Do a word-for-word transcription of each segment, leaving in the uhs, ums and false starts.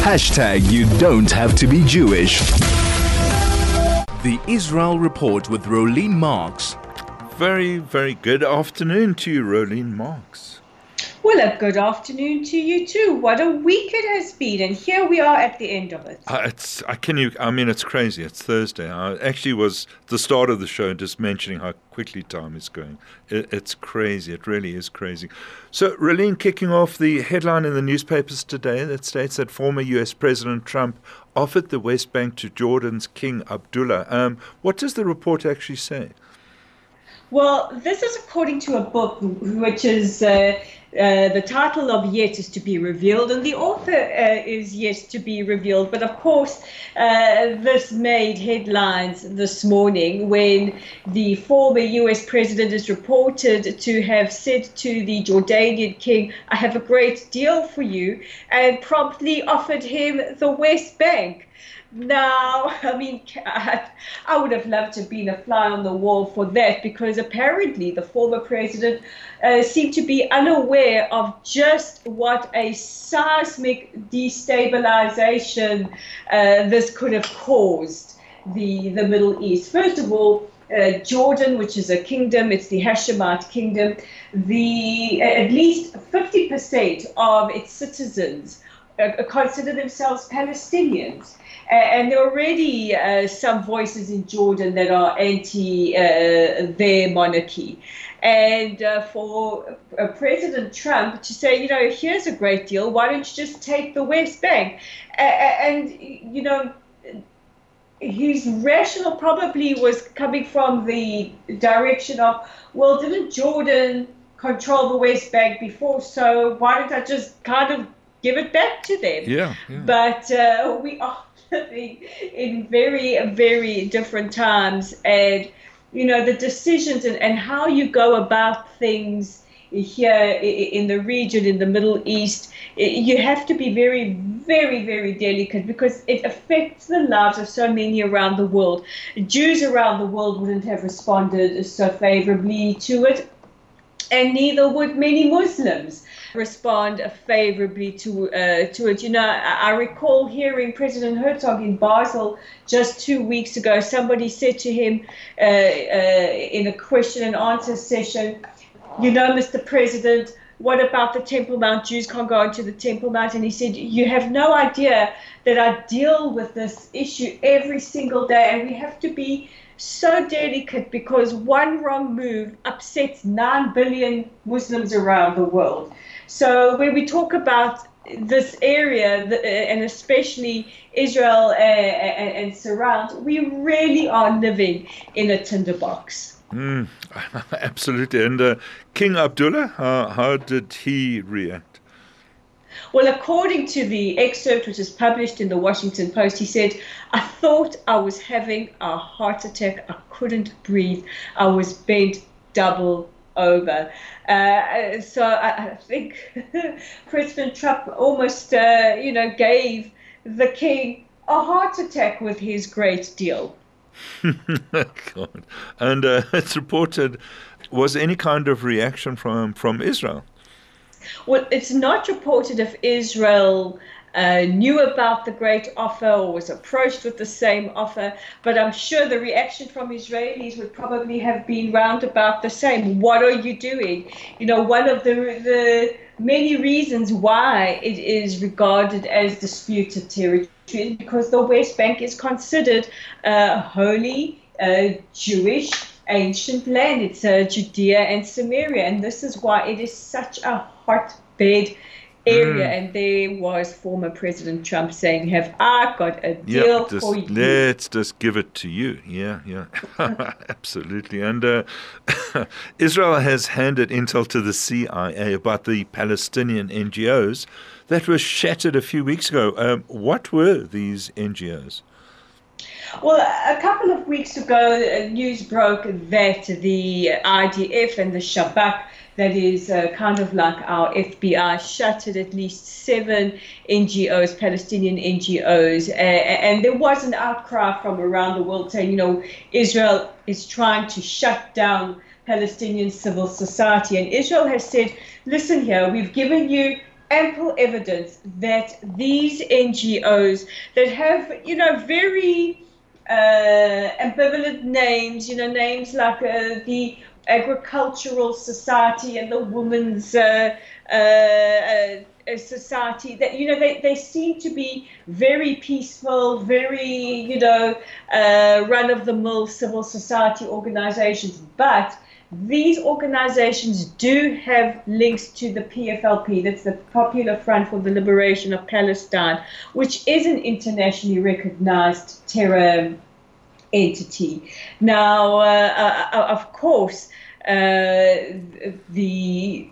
Hashtag you don't have to be Jewish. The Israel Report with Rolene Marks. Very, very good afternoon to you, Rolene Marks. Well, a good afternoon to you too. What a week it has been, and here we are at the end of it. Uh, it's, I can you. I mean, it's crazy. It's Thursday. I actually was the start of the show just mentioning how quickly time is going. It, it's crazy. It really is crazy. So, Rolene, kicking off the headline in the newspapers today that states that former U S President Trump offered the West Bank to Jordan's King Abdullah. Um, what does the report actually say? Well, this is according to a book which is uh, uh, the title of Yet is to be revealed, and the author uh, is yet to be revealed. But of course, uh, this made headlines this morning when the former U S president is reported to have said to the Jordanian king, "I have a great deal for you," and promptly offered him the West Bank. Now, I mean, I would have loved to have been a fly on the wall for that, because apparently the former president uh, seemed to be unaware of just what a seismic destabilization uh, this could have caused the, the Middle East. First of all, uh, Jordan, which is a kingdom, it's the Hashemite kingdom, the at least fifty percent of its citizens uh, consider themselves Palestinians. And there are already uh, some voices in Jordan that are anti uh, their monarchy. And uh, for uh, President Trump to say, you know, here's a great deal, why don't you just take the West Bank? Uh, and, you know, his rationale probably was coming from the direction of, well, didn't Jordan control the West Bank before? So why don't I just kind of give it back to them? Yeah. yeah. But uh, we are in very, very different times, and you know the decisions and, and how you go about things here in the region, in the Middle East, you have to be very, very, very delicate, because it affects the lives of so many around the world. Jews around the world wouldn't have responded so favorably to it, and neither would many Muslims respond favorably to uh, to it. You know, I, I recall hearing President Herzog in Basel just two weeks ago. Somebody said to him uh, uh, in a question and answer session, you know, Mister President, what about the Temple Mount? Jews can't go into the Temple Mount. And he said, you have no idea that I deal with this issue every single day, and we have to be so delicate, because one wrong move upsets nine billion Muslims around the world. So when we talk about this area, and especially Israel and, and surround, we really are living in a tinderbox. Mm, absolutely. And uh, King Abdullah, uh, how did he react? Well, according to the excerpt which is published in the Washington Post, he said, I thought I was having a heart attack. I couldn't breathe. I was bent double over. Uh, so I, I think President Trump almost, uh, you know, gave the king a heart attack with his great deal. God. And uh, it's reported, was any kind of reaction from from Israel? Well, it's not reported if Israel uh, knew about the great offer or was approached with the same offer, but I'm sure the reaction from Israelis would probably have been round about the same. What are you doing? You know, one of the the many reasons why it is regarded as disputed territory is because the West Bank is considered uh, holy uh, Jewish ancient land. It's uh, Judea and Samaria, and this is why it is such a hotbed area. Mm. And there was former President Trump saying, have I got a deal yep, just, for you? Let's just give it to you. Yeah, yeah, absolutely. And uh, Israel has handed intel to the C I A about the Palestinian N G Os that were shattered a few weeks ago. Um, what were these N G Os? Well, a couple of weeks ago, news broke that the I D F and the Shabak, that is uh, kind of like our F B I, shuttered at least seven N G Os, Palestinian N G Os. Uh, and there was an outcry from around the world saying, you know, Israel is trying to shut down Palestinian civil society. And Israel has said, listen here, we've given you ample evidence that these N G Os that have, you know, very uh, ambivalent names, you know, names like uh, the Agricultural Society and the Women's uh, uh, uh, Society, that, you know, they, they seem to be very peaceful, very, you know, uh, run-of-the-mill civil society organizations. But these organizations do have links to the P F L P, that's the Popular Front for the Liberation of Palestine, which is an internationally recognized terror entity. Now, uh, uh, of course, uh, the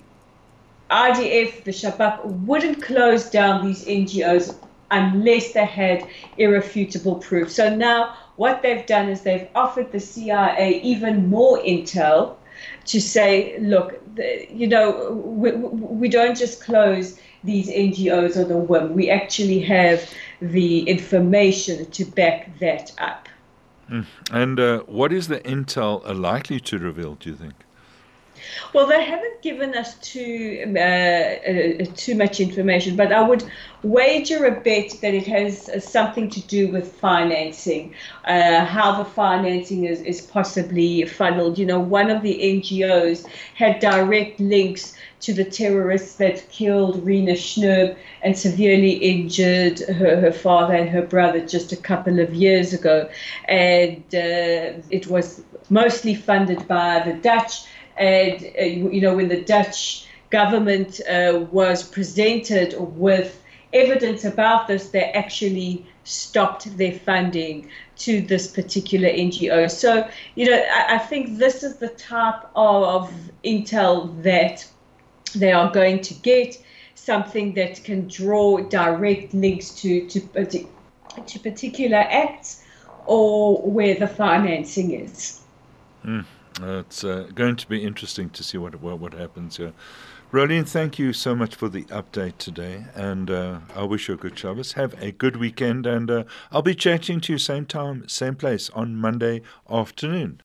I D F, the Shabak, wouldn't close down these N G Os unless they had irrefutable proof. So now what they've done is they've offered the C I A even more intel to say, look, the, you know, we, we don't just close these N G Os on a whim. We actually have the information to back that up. Mm. And uh, what is the intel uh, likely to reveal, do you think? Well, they haven't given us too uh, uh, too much information, but I would wager a bet that it has uh, something to do with financing, uh, how the financing is, is possibly funneled. You know, one of the N G Os had direct links to the terrorists that killed Rena Schnurb and severely injured her, her father and her brother just a couple of years ago. And uh, it was mostly funded by the Dutch. And, uh, you know, when the Dutch government uh, was presented with evidence about this, they actually stopped their funding to this particular N G O. So, you know, I, I think this is the type of intel that they are going to get, something that can draw direct links to, to, to particular acts or where the financing is. Mm. Uh, it's uh, going to be interesting to see what what, what happens here. Roelien, thank you so much for the update today, and uh, I wish you a good Shabbos. Have a good weekend, and uh, I'll be chatting to you same time, same place on Monday afternoon.